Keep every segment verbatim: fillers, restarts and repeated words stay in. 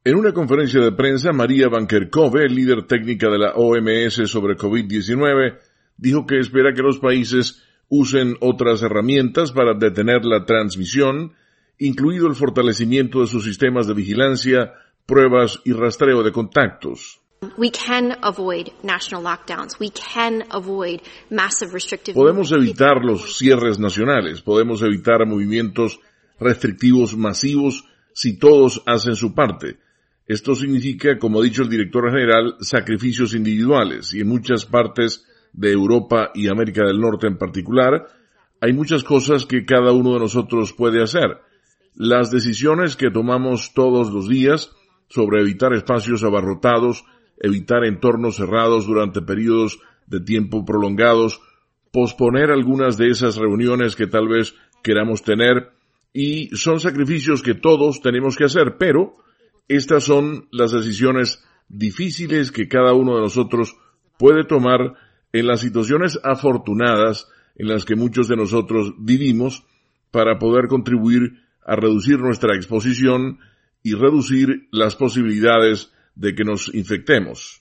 En una conferencia de prensa, Maria Van Kerkhove, líder técnica de la O M S sobre COVID diecinueve, dijo que espera que los países usen otras herramientas para detener la transmisión, incluido el fortalecimiento de sus sistemas de vigilancia, pruebas y rastreo de contactos. We can avoid national lockdowns. We can avoid massive restrictive Podemos evitar los cierres nacionales, podemos evitar movimientos restrictivos masivos si todos hacen su parte. Esto significa, como ha dicho el director general, sacrificios individuales, y en muchas partes de Europa y América del Norte en particular, hay muchas cosas que cada uno de nosotros puede hacer. Las decisiones que tomamos todos los días sobre evitar espacios abarrotados, evitar entornos cerrados durante periodos de tiempo prolongados, posponer algunas de esas reuniones que tal vez queramos tener, y son sacrificios que todos tenemos que hacer, pero estas son las decisiones difíciles que cada uno de nosotros puede tomar en las situaciones afortunadas en las que muchos de nosotros vivimos para poder contribuir a reducir nuestra exposición y reducir las posibilidades de que nos infectemos.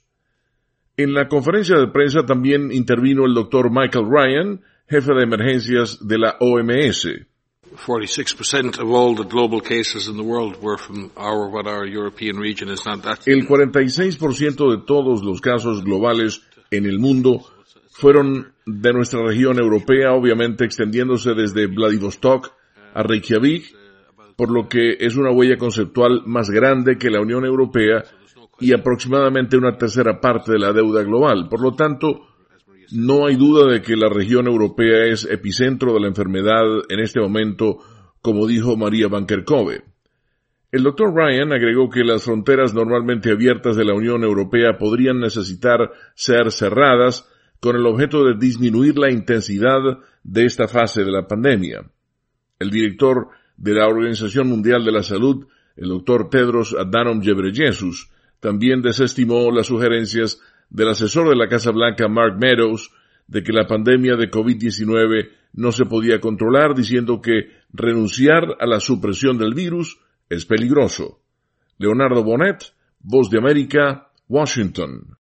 En la conferencia de prensa también intervino el doctor Michael Ryan, jefe de emergencias de la O M S. forty-six percent of all the global cases in the world were from our, what our European region is not that. El cuarenta y seis por ciento de todos los casos globales en el mundo fueron de nuestra región europea, obviamente extendiéndose desde Vladivostok a Reykjavik, por lo que es una huella conceptual más grande que la Unión Europea y aproximadamente una tercera parte de la deuda global. Por lo tanto, no hay duda de que la región europea es epicentro de la enfermedad en este momento, como dijo Maria Van Kerkhove. El doctor Ryan agregó que las fronteras normalmente abiertas de la Unión Europea podrían necesitar ser cerradas con el objeto de disminuir la intensidad de esta fase de la pandemia. El director de la Organización Mundial de la Salud, el doctor Tedros Adhanom Ghebreyesus, también desestimó las sugerencias del asesor de la Casa Blanca, Mark Meadows, de que la pandemia de COVID diecinueve no se podía controlar, diciendo que renunciar a la supresión del virus es peligroso. Leonardo Bonet, Voz de América, Washington.